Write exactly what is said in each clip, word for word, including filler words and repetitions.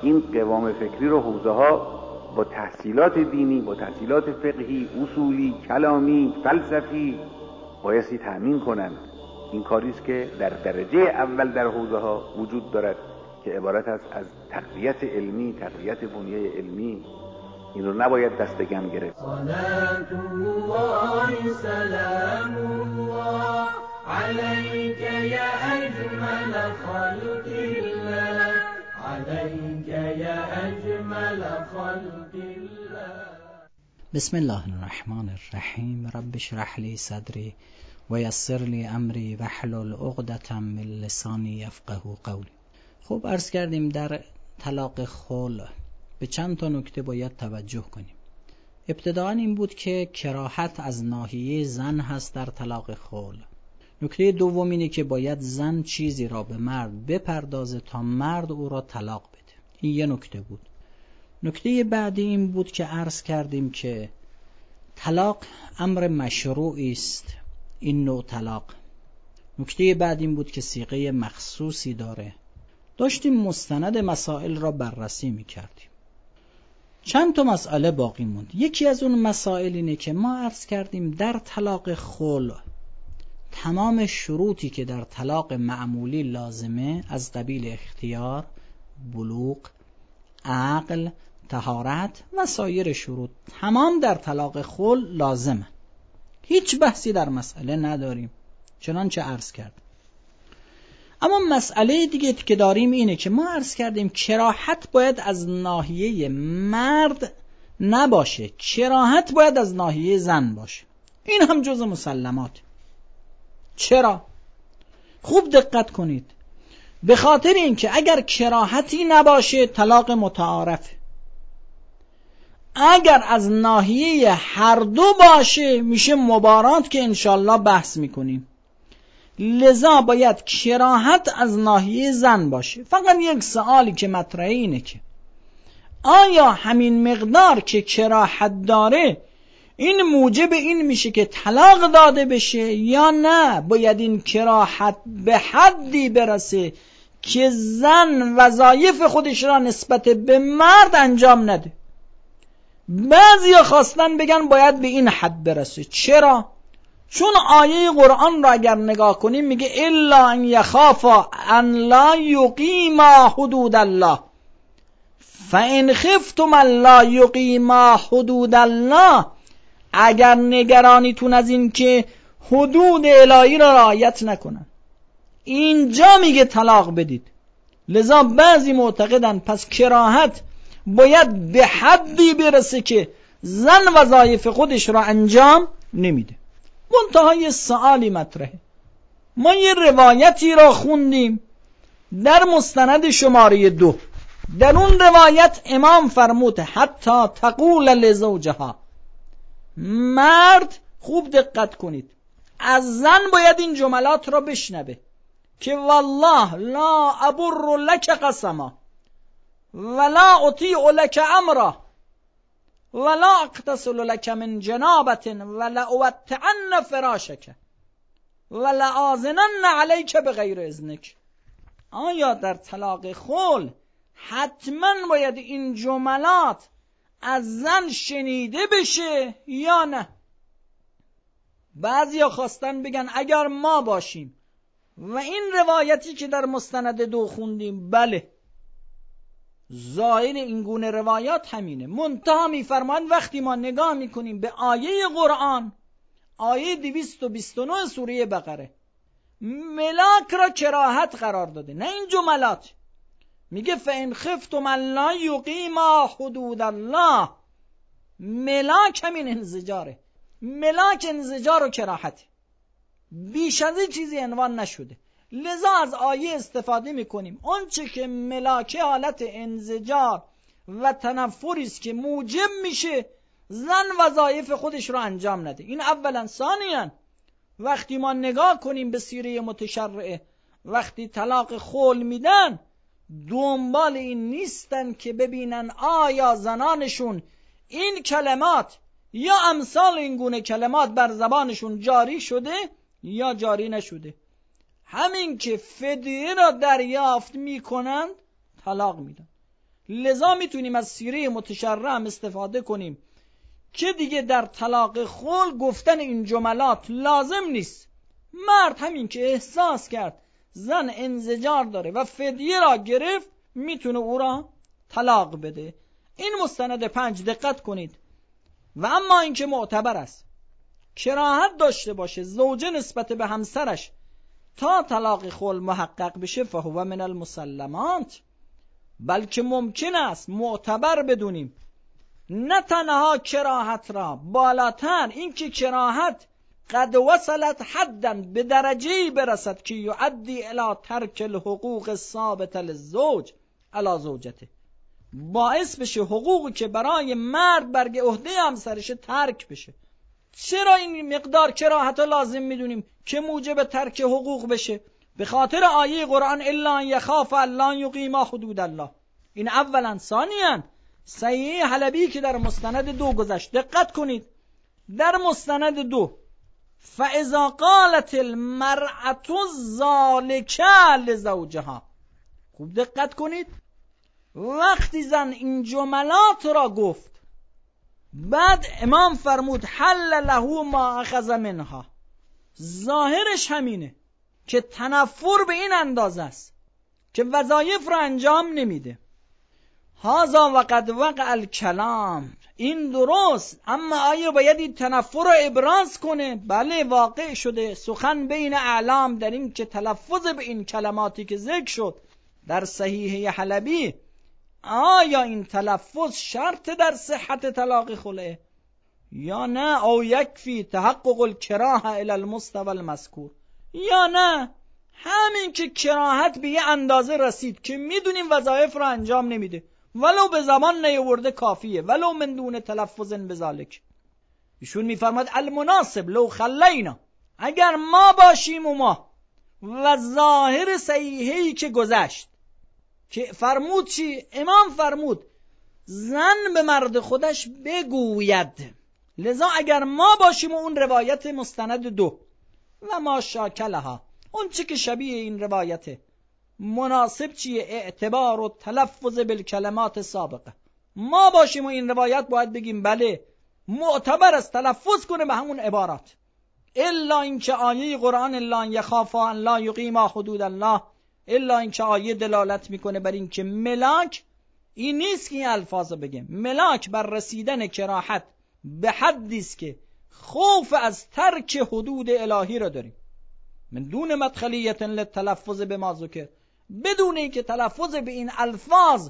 این قوام فکری رو حوزه ها با تحصیلات دینی، با تحصیلات فقهی، اصولی، کلامی، فلسفی بایستی تأمین کنند. این کاریست که در درجه اول در حوزه ها وجود دارد که عبارت است از تقویت علمی، تقویت بنیه علمی. این رو نباید دست کم گرفت. صلات الله سلام الله علیک یا اجمل خلق الله، علیک یا اجمل خلق الله. بسم الله الرحمن الرحیم. رب اشرح لی صدری و یسر لی امری واحلل عقدة من لسانی یفقهوا قولی. خب عرض کردیم در طلاق خلع به چند تا نکته باید توجه کنیم. ابتداء این بود که کراهت از ناحیه زن هست در طلاق خلع. نکته دوم اینه که باید زن چیزی را به مرد بپردازه تا مرد او را طلاق بده. این یه نکته بود. نکته بعدی این بود که عرض کردیم که طلاق امر مشروعی است، این نوع طلاق. نکته بعد این بود که صیغه مخصوصی داره. داشتیم مستند مسائل را بررسی می‌کردیم. چند تا مسئله باقی موند. یکی از اون مسائل اینه که ما عرض کردیم در طلاق خلع تمام شروطی که در طلاق معمولی لازمه از قبیل اختیار، بلوغ، عقل، طهارت و سایر شروط تمام در طلاق خلع لازمه. هیچ بحثی در مسئله نداریم، چنانچه عرض کرد. اما مسئله دیگه که داریم اینه که ما عرض کردیم کراهت باید از ناحیه مرد نباشه، کراهت باید از ناحیه زن باشه. این هم جزء مسلمات. چرا؟ خوب دقت کنید. به خاطر اینکه اگر کراهتی نباشه طلاق متعارفه. اگر از ناحیه هر دو باشه میشه مبارات که انشالله بحث میکنیم. لذا باید کراهت از ناحیه زن باشه. فقط یک سوالی که مطرحه اینه که آیا همین مقدار که کراهت داره این موجب این میشه که طلاق داده بشه یا نه باید این کراهت به حدی برسه که زن وظایف خودش را نسبت به مرد انجام نده. بعضیا خواستن بگن باید به این حد برسه. چرا؟ چون آیه قرآن را اگر نگاه کنیم میگه الا ان یخافا ان لا یقیما حدود الله فان خفتم ان لا یقیما حدود الله. اگر نگرانیتون از این که حدود الهی را رعایت نکنن، اینجا میگه طلاق بدید. لذا بعضی معتقدن پس کراهت باید به حدی برسه که زن وظایف خودش را انجام نمیده. منتهای سوالی مطرحه. ما یه روایتی را خوندیم در مستند شماره دو. در اون روایت امام فرمود حتی تقول لزوجها، مرد خوب دقت کنید از زن باید این جملات را بشنوه که والله لا ابر لک قسما ولا اطیع لک امرا ولا اقتصل لك من جنابة ولا اوتعن فراشك ولا آذنن عليك بغیر اذنك. آیا در طلاق خلع حتما باید این جملات از زن شنیده بشه یا نه؟ بعضیا خواستن بگن اگر ما باشیم و این روایتی که در مستند دو خوندیم بله ظاهر این گونه روایات همینه. منتها میفرمایند وقتی ما نگاه میکنیم به آیه قرآن، آیه دویست و بیست و نه سوره بقره، ملاک را کراهت قرار داده، نه این جملات. میگه فإن خفتم الا یقیما حدود الله. ملاک همین انزجاره. ملاک انزجار و کراهت، بیش از این چیزی عنوان نشده. لذا از آیه استفاده میکنیم اون چه که ملاکه حالت انزجار و تنفری است که موجب میشه زن وظایف خودش رو انجام نده. این اولا. ثانیا وقتی ما نگاه کنیم به سیره متشرعه، وقتی طلاق خلع میدن دنبال این نیستن که ببینن آیا زنانشون این کلمات یا امثال این گونه کلمات بر زبانشون جاری شده یا جاری نشده. همین که فدیه را دریافت میکنند طلاق میدن. لذا میتونیم از سیره متشرع استفاده کنیم که دیگه در طلاق خل گفتن این جملات لازم نیست. مرد همین که احساس کرد زن انزجار داره و فدیه را گرفت میتونه او را طلاق بده. این مستند پنج دقت کنید. و اما این که معتبر است کراهت داشته باشه زوجه نسبت به همسرش تا طلاق خل محقق بشه فهو من المسلمات، بلکه ممکن است معتبر بدونیم نه تنها کراهت را، بالاتر این که کراهت قد وصلت حدا به درجه‌ای برسد که یؤدی الی ترک الحقوق الثابته للزوج علی زوجته، باعث بشه حقوقی که برای مرد بر عهده همسرش ترک بشه. چرا این مقدار کراهت را لازم میدونیم که موجب ترک حقوق بشه؟ به خاطر آیه قرآن الا ان یخاف الا یقیما حدود الله. این اولا. ثانیا صحیح حلبی که در مستند دو گذشت، دقت کنید در مستند دو فاذا قالت المرأة ذلك لزوجها، خوب دقت کنید، وقتی زن این جملات را گفت بعد امام فرمود حل له ما اخذ منها، ظاهرش همینه که تنفر به این اندازه است که وظایف را انجام نمیده. هذا وقد وقع الکلام، این درست، اما آیا باید این تنفر را ابراز کنه؟ بله واقع شده. سخن بین اعلام در این که تلفظ به این کلماتی که ذکر شد در صحیحه حلبی، آیا این تلفظ شرط در صحت طلاق خلعه یا نه؟ او یکفی تحقق الکراهه الی المستوى المذکور، یا نه همین که کراهت به یه اندازه رسید که میدونیم وظایف را انجام نمیده ولو به زمان نیاورده کافیه، ولو من دون تلفظ بذالک. ایشون میفرماد المناسب لو خلینا، اگر ما باشیم و ما و ظاهر صحیحی که گذشت که فرمود چی؟ امام فرمود زن به مرد خودش بگوید. لذا اگر ما باشیم و اون روایت مستند دو و ما شاکلها، اون چی که شبیه این روایته، مناسب چیه؟ اعتبار و تلفظ بالکلمات سابقه. ما باشیم و این روایت باید بگیم بله معتبر است تلفظ کنه به همون عبارات، الا اینکه آیه قرآن الا یخافا ان لا یقیما حدود الله، الا اینکه آیه دلالت میکنه بر این که ملاک این نیست که این الفاظو بگیم. ملاک بر رسیدن کراهت به حدی است که خوف از ترک حدود الهی را داریم، من دون مدخلیت للتلفظ به ما ذکر، بدون اینکه تلفظ به این الفاظ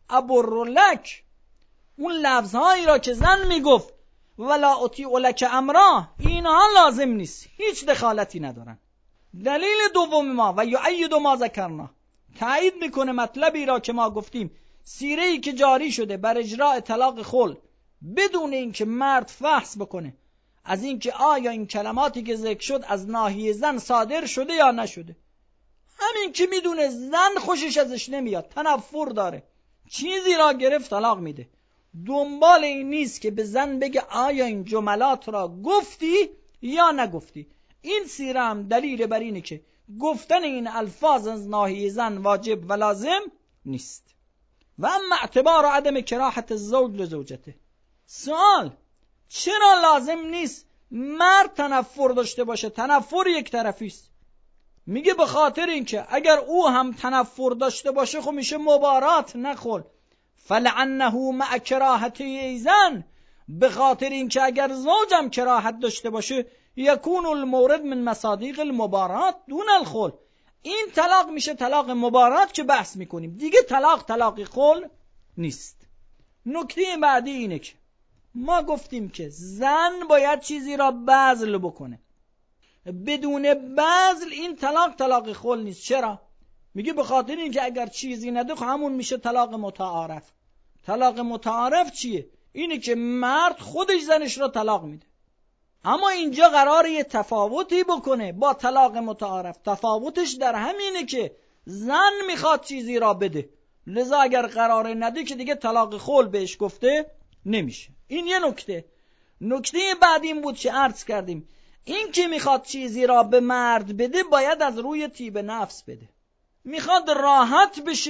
ابرلک، اون لفظهایی را که زن میگفت ولا اطیع لک امرا، اینها لازم نیست، هیچ دخالتی ندارن. دلیل دوم ما و یؤید ما ذکرنا، تایید میکنه مطلبی را که ما گفتیم، سیره‌ای که جاری شده بر اجراء طلاق خل بدون اینکه مرد فحص بکنه از اینکه آیا این کلماتی که ذکر شد از ناحیه زن صادر شده یا نشده. همین که میدونه زن خوشش ازش نمیاد، تنفر داره، چیزی را گرفت طلاق میده. دنبال این نیست که به زن بگه آیا این جملات را گفتی یا نگفتی. این سیره هم دلیل بر اینه که گفتن این الفاظ از ناحیه زن واجب و لازم نیست. و اما اعتبار و عدم کراهت الزوج لزوجته، سوال چرا لازم نیست مرد تنفر داشته باشه؟ تنفر یک طرفی است. میگه به خاطر اینکه اگر او هم تنفر داشته باشه خب میشه مبارات نخل، فلعنه مع کراهت ایزن، به خاطر اینکه اگر زوجم کراهت داشته باشه یکون المورد من مصادیق المبارات دون الخل، این طلاق میشه طلاق مبارات که بحث میکنیم، دیگه طلاق طلاق خل نیست. نکته بعدی اینه که ما گفتیم که زن باید چیزی را بذل بکنه، بدون بذل این طلاق طلاق خل نیست. چرا؟ میگه به خاطر اینکه اگر چیزی نده همون میشه طلاق متعارف. طلاق متعارف چیه؟ اینه که مرد خودش زنش را طلاق میده، اما اینجا قراره یه تفاوتی بکنه با طلاق متعارف. تفاوتش در همینه که زن میخواد چیزی را بده، لذا اگر قراره نده که دیگه طلاق خل بهش گفته نمیشه. این یه نکته. نکته بعد این بود که عرض کردیم این که میخواد چیزی را به مرد بده باید از روی طیب نفس بده، میخواد راحت بشه،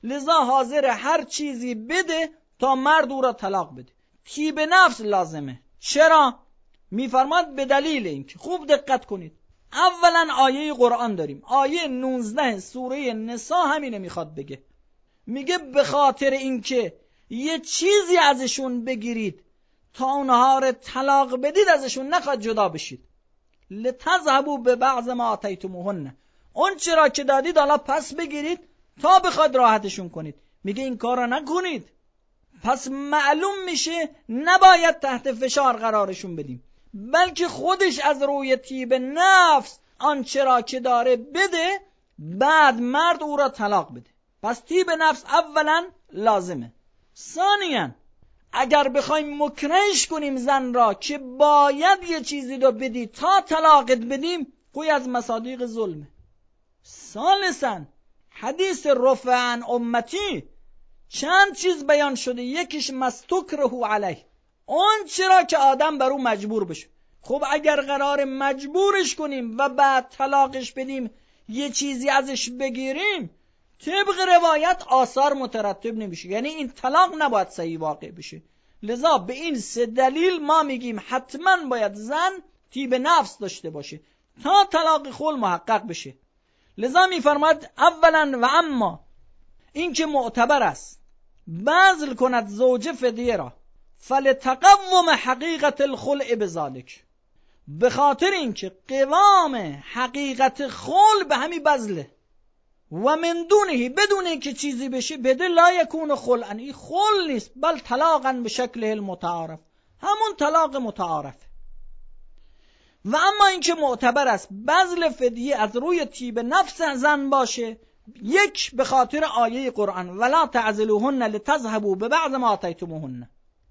لذا حاضر هر چیزی بده تا مرد او را طلاق بده. طیب نفس لازمه. چرا؟ میفرماد به دلیل اینکه، خوب دقت کنید، اولا آیه قرآن داریم، آیه نوزده سوره نساء همینه میخواد بگه، میگه به خاطر اینکه یه چیزی ازشون بگیرید تا اونها رو طلاق بدید ازشون نخواد جدا بشید. لتذهبوا به بعض ما آتیتموهن، اون چرا که دادید حالا پس بگیرید تا بخواد راحتشون کنید. میگه این کار را نکنید. پس معلوم میشه نباید تحت فشار قرارشون بدیم، بلکه خودش از روی طیب نفس آن چرا که داره بده، بعد مرد او را طلاق بده. پس طیب نفس اولا لازمه. ثانیاً اگر بخوایم مکرهش کنیم زن را که باید یه چیزی رو بدی تا طلاقت بدیم، کوی از مصادیق ظلمه. ثالثاً حدیث رفع عن امتی چند چیز بیان شده، یکیش مستکره علیه، اون چرا که آدم بر او مجبور بشه. خب اگر قرار مجبورش کنیم و بعد طلاقش بدیم، یه چیزی ازش بگیریم، طبق روایت آثار مترتب نمیشه، یعنی این طلاق نباید صحیح واقع بشه. لذا به این سه دلیل ما میگیم حتما باید زن طیب نفس داشته باشه تا طلاق خل محقق بشه. لذا میفرماد اولا و اما این که معتبر است بذل کند زوجه فدیه را فلتقوم حقیقت الخلع بذالک، به خاطر اینکه قوام حقیقت خلع به همین بذله، و من دونه بدون اینکه چیزی بشه بده لا یکون خلعا، این خلع نیست بل طلاقا به شکل المتعارف، همون طلاق متعارف. و اما اینکه معتبر است بذل فدیه از روی طیب نفس زن باشه، یک به خاطر آیه قرآن ولا تعزلوهن لتذهبوا ببعض ما آتیتموهن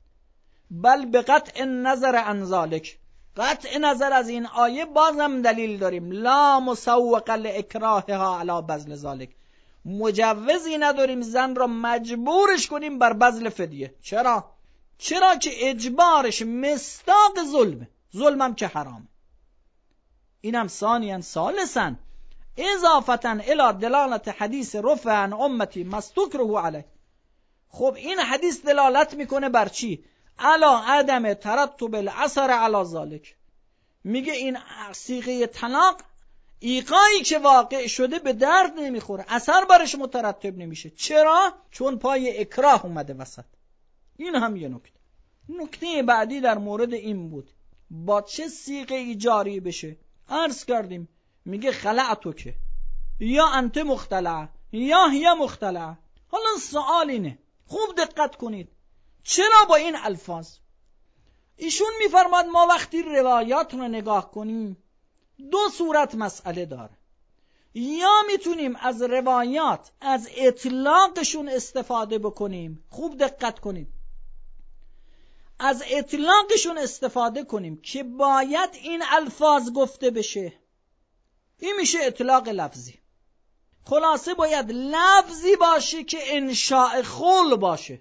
بل بقطع النظر عن ذلک، قطع نظر از این آیه بازم دلیل داریم، لا مسوق لاکراهها علی بذل ذلک، مجوزی نداریم زن را مجبورش کنیم بر بذل فدیه. چرا؟ چرا که اجبارش مصداق ظلمه، ظلمم که حرام. اینم ثانیاً. ثالثاً اضافتا الی دلالت حدیث رفع عن امتی مستکره علیه، خب این حدیث دلالت میکنه بر چی؟ علا عدم ترتب الاثر علی ذالک، میگه این صیغه طلاق ایقایی که واقع شده به درد نمیخوره، اثر برش مترتب نمیشه. چرا؟ چون پای اکراه اومده وسط. این هم یه نکته. نکته بعدی در مورد این بود با چه صیغه جاری بشه. عرض کردیم میگه خلعتو که یا انت مختلعه یا هی مختلعه. حالا سوال اینه، خوب دقت کنید، چرا با این الفاظ؟ ایشون میفرماد ما وقتی روایات رو نگاه کنیم دو صورت مسئله داره، یا میتونیم از روایات از اطلاقشون استفاده بکنیم، خوب دقت کنید، از اطلاقشون استفاده کنیم که باید این الفاظ گفته بشه، این میشه اطلاق لفظی. خلاصه باید لفظی باشه که انشاء خل باشه.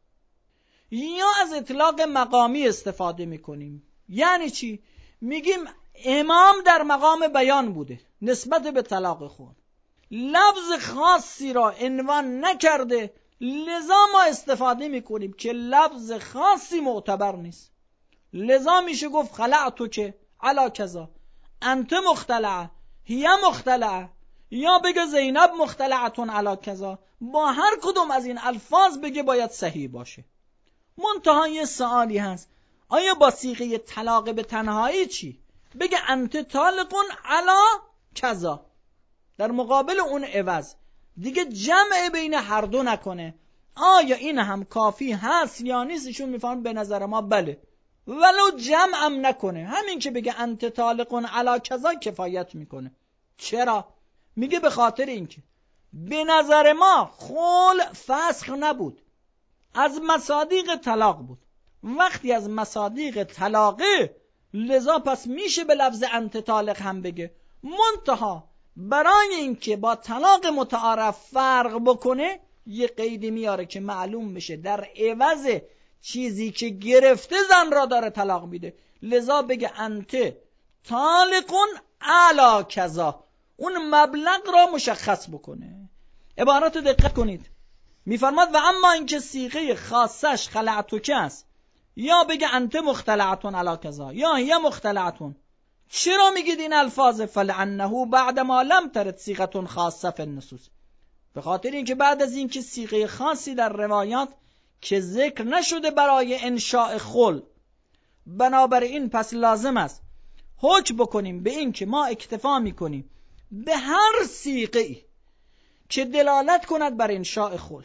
یا از اطلاق مقامی استفاده میکنیم. یعنی چی؟ میگیم امام در مقام بیان بوده نسبت به طلاق خل، لفظ خاصی را عنوان نکرده، لذا ما استفاده میکنیم که لفظ خاصی معتبر نیست. لذا میشه گفت خلعتو که علا کذا، انت مختلعه هی مختلعه، یا بگه زینب مختلعتون علا کذا. با هر کدوم از این الفاظ بگه باید صحیح باشه. منتها یه سوالی هست، آیا با صیغه طلاق به تنهایی چی؟ بگه انت طالقون علا کذا، در مقابل اون عوض دیگه جمع بین هر دو نکنه. آیا این هم کافی هست یا نیست؟ ایشون میفهمن به نظر ما بله، ولو جمع هم نکنه، همین که بگه انت طالقون علا کذا کفایت میکنه. چرا؟ میگه به خاطر اینکه به نظر ما خلع فسخ نبود، از مصادیق طلاق بود. وقتی از مصادیق طلاقه، لذا پس میشه به لفظ انت طالق هم بگه. منتها برای اینکه با طلاق متعارف فرق بکنه یه قیدی میاره که معلوم بشه در عوض چیزی که گرفته زن را داره طلاق میده، لذا بگه انت طالقون علا کذا، اون مبلغ را مشخص بکنه. عبارات دقت کنید، میفرماد و اما اینکه صیغه خاصش خلعتک است، یا بگه انت مختلعتون علی کذا یا هی مختلعتون، چرا میگید این الفاظ؟ فلعنه بعد ما لم ترد صیغه خاصه فی النصوص، به خاطر اینکه بعد از اینکه صیغه خاصی در روایات که ذکر نشده برای انشاء خل، بنابراین پس لازم است حکم بکنیم به این که ما اکتفا میکنیم به هر صیغه‌ای که دلالت کند بر انشاء خل.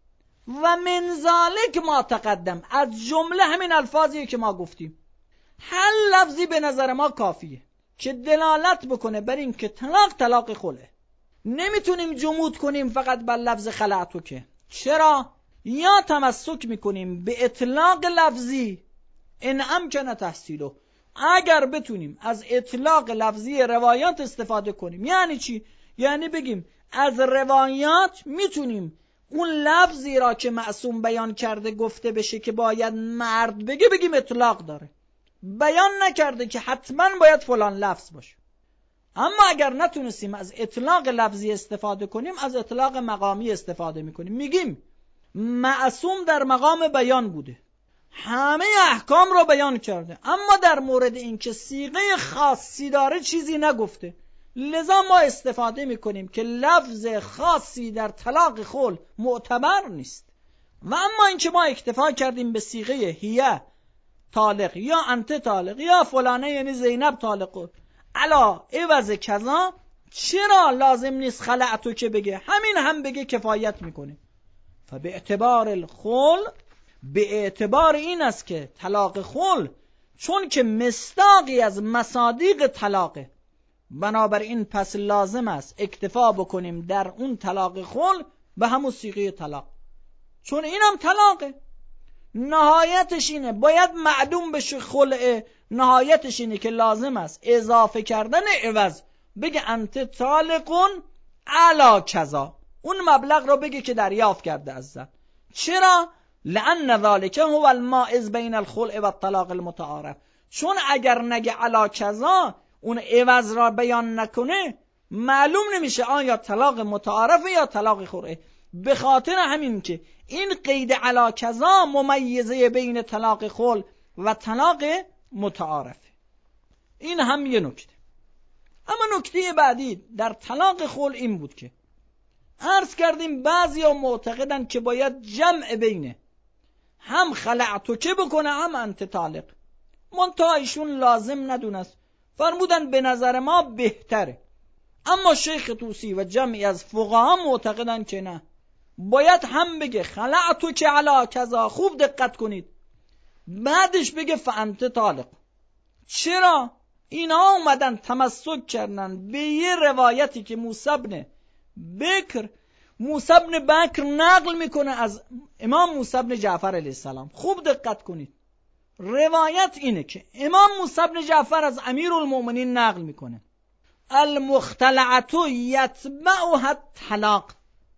و من ذالک ما تقدم، از جمله همین الفاظیه که ما گفتیم، هر لفظی به نظر ما کافیه که دلالت بکنه بر این که طلاق طلاق خله. نمیتونیم جمود کنیم فقط بر لفظ خلعتک. چرا؟ یا تمسک میکنیم به اطلاق لفظی ان امکن تحصیله، اگر بتونیم از اطلاق لفظی روایات استفاده کنیم. یعنی چی؟ یعنی بگیم از روایات میتونیم اون لفظی را که معصوم بیان کرده گفته بشه که باید مرد بگه، بگیم اطلاق داره، بیان نکرده که حتما باید فلان لفظ باشه. اما اگر نتونستیم از اطلاق لفظی استفاده کنیم، از اطلاق مقامی استفاده میکنیم. میگیم معصوم در مقام بیان بوده، همه احکام را بیان کرده، اما در مورد این که صیغه خاصی داره چیزی نگفته، لذا ما استفاده میکنیم که لفظ خاصی در طلاق خل معتبر نیست. و اما این که ما اکتفا کردیم به صیغه هیه طالق یا انت طالق یا فلانه یعنی زینب طالق علا عوض کذا، چرا لازم نیست خلعتو که بگه؟ همین هم بگه کفایت میکنه. فبه اعتبار الخل، به اعتبار این است که طلاق خل چون که مصداقی از مصادیق طلاقه، بنابراین پس لازم است اکتفا بکنیم در اون طلاق خل به همون صیغه طلاق، چون اینم طلاقه. نهایتش اینه باید معدوم بشه خلعه، نهایتش اینه که لازم است اضافه کردن عوض، بگه انت طالقون علا کذا، اون مبلغ رو بگه که دریافت کرده از زن. چرا؟ لأن ذالک هو المائز بین الخلع و الطلاق المتعارف، چون اگر نگه علا کذا، اون عوض را بیان نکنه، معلوم نمیشه آیا طلاق متعارفه یا طلاق خلعه. به خاطر همین که این قید علا کذا ممیزه بین طلاق خلع و طلاق متعارفه. این هم یه نکته. اما نکته بعدی در طلاق خلع این بود که عرض کردیم بعضیا معتقدن که باید جمع بینه هم خلعتو که بکنه هم انت طالق، منتها ایشون لازم ندونست، فرمودن به نظر ما بهتره. اما شیخ طوسی و جمعی از فقها معتقدن که نه، باید هم بگه خلعتو که علا کذا، خوب دقت کنید، بعدش بگه فانت طالق. چرا؟ اینا اومدن تمسک کردن به یه روایتی که موسی بن بکر موسی بن بکر نقل میکنه از امام موسی بن جعفر علیه السلام. خوب دقت کنید، روایت اینه که امام موسی بن جعفر از امیرالمؤمنین نقل میکنه المختلعه یتبعها الطلاق.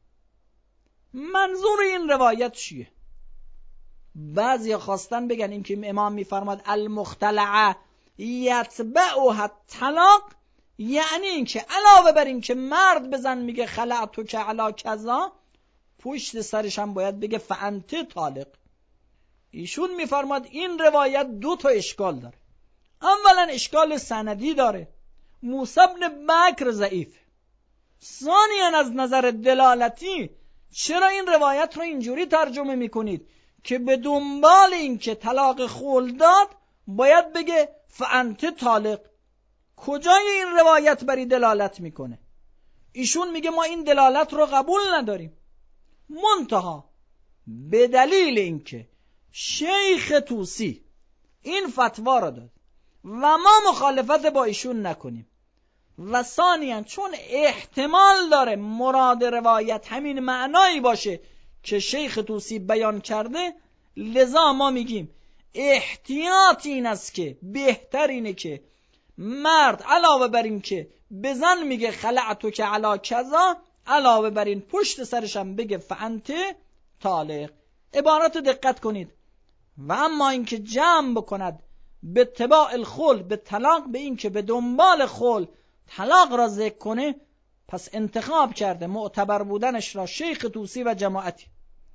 منظور این روایت چیه؟ بعضی خواستن بگن این که امام میفرماد المختلعه یتبعها الطلاق، یعنی این که علاوه بر این که مرد بزن میگه خلعتو که علا کذا، پشت سرش هم باید بگه فانت طالق. ایشون میفرماد این روایت دو تا اشکال داره. اولا اشکال سندی داره، موسی بن بکر ضعیف. ثانیا از نظر دلالتی چرا این روایت رو اینجوری ترجمه میکنید که به دنبال این که طلاق خلع داد باید بگه فانت طالق؟ کجای این روایت بری دلالت میکنه؟ ایشون میگه ما این دلالت رو قبول نداریم، منتها به دلیل اینکه شیخ طوسی این فتوا رو داد و ما مخالفت با ایشون نکنیم، و ثانیاً چون احتمال داره مراد روایت همین معنایی باشه که شیخ طوسی بیان کرده، لذا ما میگیم احتیاط این است که بهتر اینه که مرد علاوه بر این که بزن میگه خلعتو که علا کذا، علاوه بر این پشت سرشم بگه فانت طالق. عبارت دقت کنید. و اما این که جمع بکند به اتباع الخلع به طلاق، به این که به دنبال خلع طلاق را ذکر کنه، پس انتخاب کرده معتبر بودنش را شیخ طوسی و جماعتی.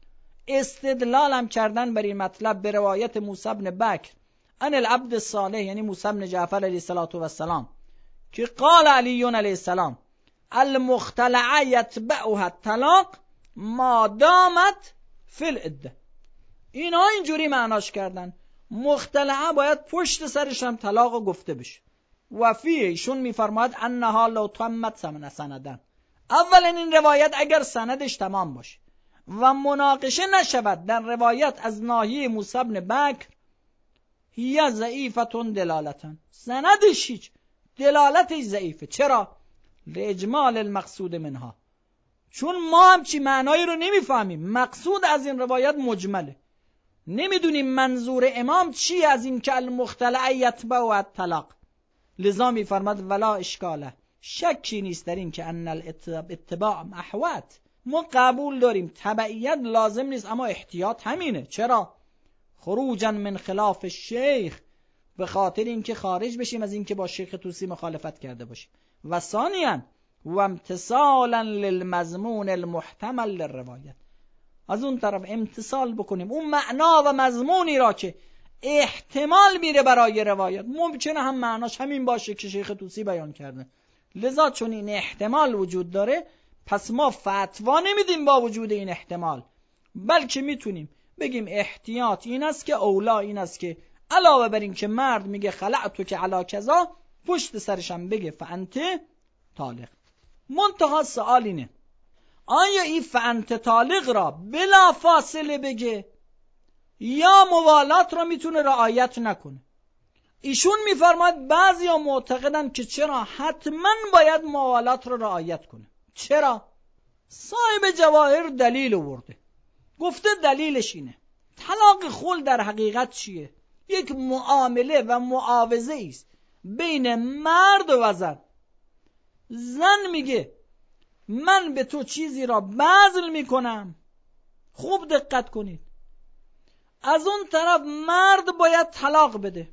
استدلال هم کردن بر این مطلب به روایت موسی بن بکر ان العبد الصالح، یعنی موسی بن جعفر علیه السلام، که قال علی علیه السلام المختلعه یتبعها الطلاق ما دامت فی العده. اینها اینجوری معناش کردن مختلعه باید پشت سرش هم طلاق گفته بشه. و فیه ایشون میفرماید انها لو تمت سمن سندن، اولا این روایت اگر سندش تمام باشه و مناقشه نشود در روایت از ناحیه موسی بن بکر، هی ضعیفتون دلالتن، سندش هیچ، دلالتش ضعیفه. چرا؟ لاجمال المقصود منها، چون ما هم چی معنایی رو نمیفهمیم. مقصود از این روایت مجمله، نمیدونیم منظور امام چی از این که المختلعه یتبع الطلاق. لذا میفرماد ولا اشکاله، شکی نیست در این که ان الاتباع محوت، ما قبول داریم تبعیت لازم نیست، اما احتیاط همینه. چرا؟ خروجا من خلاف الشیخ، به خاطر اینکه خارج بشیم از اینکه با شیخ طوسی مخالفت کرده باشیم. و ثانیاً و امتثالا للمضمون المحتمل للروایت، از اون طرف امتثال بکنیم اون معنا و مضمونی را که احتمال میره برای روایت، ممکنه هم معناش همین باشه که شیخ طوسی بیان کرده. لذا چون این احتمال وجود داره، پس ما فتوا نمیدیم با وجود این احتمال، بلکه میتونیم بگیم احتیاط این است که اولا این است که علاوه بر این که مرد میگه خلعتو که علا کذا، پشت سرشم بگه فانت طالق. منتها سوال اینه آیا این فانت طالق را بلا فاصله بگه یا موالات را میتونه رعایت نکنه؟ ایشون میفرماید بعضیا معتقدن که چرا حتما باید موالات را رعایت کنه. چرا؟ صاحب جواهر دلیل آورده، گفته دلیلش اینه طلاق خلع در حقیقت چیه؟ یک معامله و معاوضه است بین مرد و زن. زن میگه من به تو چیزی را بذل میکنم، خوب دقت کنید، از اون طرف مرد باید طلاق بده.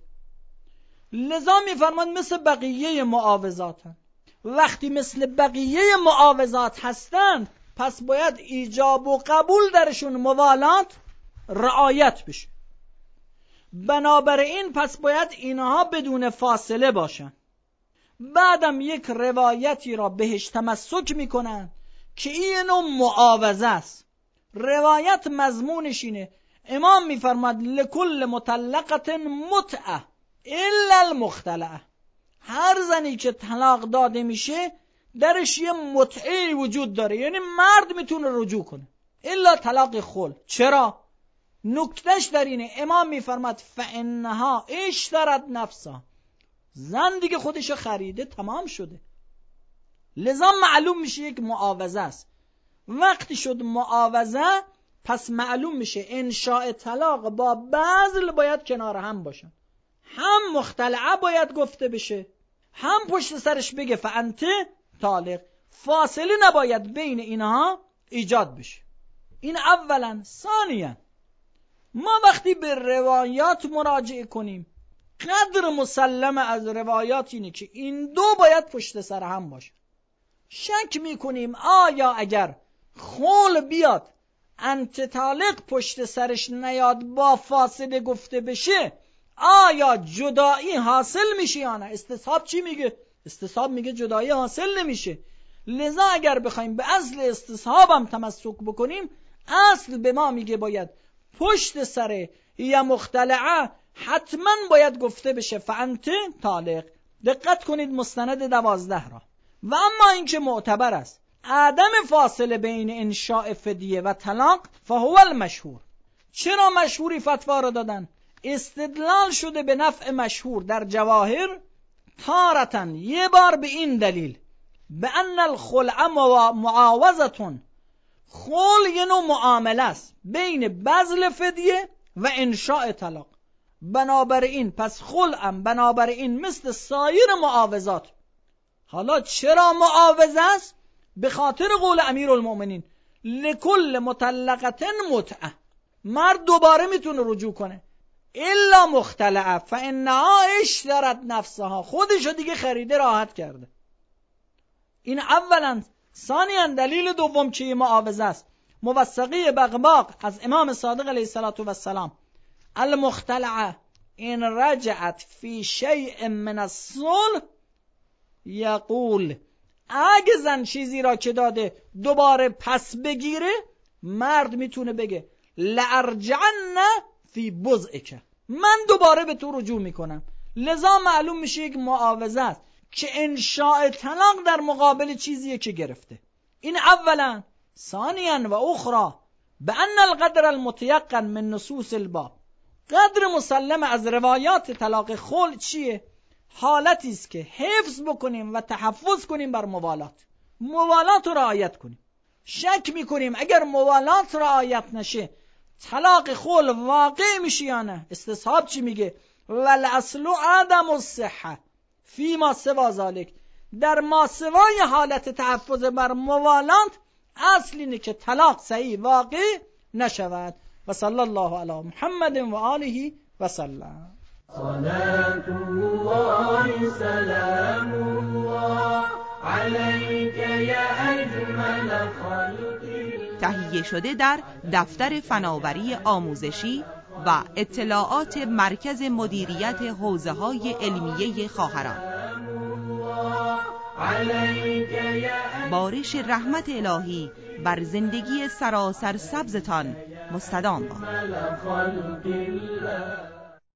لذا میفرماد مثل بقیه معاوضات هستند. وقتی مثل بقیه معاوضات هستند پس باید ایجاب و قبول درشون موالات رعایت بشه. بنابراین پس باید اینها بدون فاصله باشن. بعدم یک روایتی را بهش تمسک میکنن که اینو معاوضه است. روایت مضمونش اینه، امام میفرماد لکل مطلقت متعه الا المختلعه، هر زنی که طلاق داده میشه درش یه متعه وجود داره، یعنی مرد میتونه رجوع کنه، الا طلاق خلع. چرا؟ نکتهش در اینه، امام میفرماد فانها اشترت نفسها، زن دیگه خودشو خریده، تمام شده. لذا معلوم میشه یک معاوضه است. وقتی شد معاوضه پس معلوم میشه انشاء طلاق با بذل باید کنار هم باشن، هم مختلعه باید گفته بشه، هم پشت سرش بگه فانت طالق، فاصله نباید بین اینها ایجاد بشه. این اولا. ثانیا ما وقتی به روایات مراجعه کنیم قدر مسلم از روایات اینه که این دو باید پشت سر هم باشه. شک میکنیم آیا اگر خلع بیاد انت طالق پشت سرش نیاد با فاصله گفته بشه آیا جدایی حاصل میشه یا نه؟ استصحاب چی میگه؟ استصحاب میگه جدایی حاصل نمیشه. لذا اگر بخوایم به اصل استصحاب هم تمسک بکنیم، اصل به ما میگه باید پشت سر یا مختلعه حتما باید گفته بشه فانت طالق. دقت کنید مستند دوازده را. و اما اینکه معتبر است عدم فاصله بین انشاء فدیه و طلاق فهو المشهور. چرا مشهوری فتوا را دادن؟ استدلال شده به نفع مشهور در جواهر تارتن یه بار به این دلیل به ان الخلع معاوضتون، خلع یه نوع معامله است بین بذل فدیه و انشاء طلاق. بنابراین پس خلعم بنابراین مثل سایر معاوضات. حالا چرا معاوضه است؟ به خاطر قول امیرالمؤمنین لکل مطلقت متعه، مرد دوباره میتونه رجوع کنه، الا مختلعه فانها اشترت نفسها، خودشو دیگه خریده راحت کرده. این اولا. ثانیا دلیل دوم چیه؟ معاوضه است. موثقه بغباق از امام صادق علیه السلام، المختلعه این رجعت فی شیء من الصلح یقول، اگه زن چیزی را که داده دوباره پس بگیره، مرد میتونه بگه لارجعن فی بضعک، من دوباره به تو رجوع میکنم. لذا معلوم میشه یک معاوضه است که انشاء طلاق در مقابل چیزیه که گرفته. این اولا. ثانیا و اخرى بان القدر المتيقن من نصوص الباب، قدر مسلم از روایات طلاق خلع چیه؟ حالتی است که حفظ بکنیم و تحفظ کنیم بر موالات، موالات رو رعایت کنیم. شک میکنیم اگر موالات رعایت نشه طلاق خلع واقع میشه یا نه. استصحاب چی میگه؟ والاصل عدم الصحه فی ما سوا ذلک، در ما سوای حالت تحفظ بر موالات اصل اینه که طلاق صحیح واقع نشود. و صلی الله علی محمد و آله و سلم. صلاة الله سلام الله عليك يا أجمل خلق الله. تهیه شده در دفتر فناوری آموزشی و اطلاعات مرکز مدیریت حوزه‌های علمیه خواهران. بارش رحمت الهی بر زندگی سراسر سبزتان مستدام باد.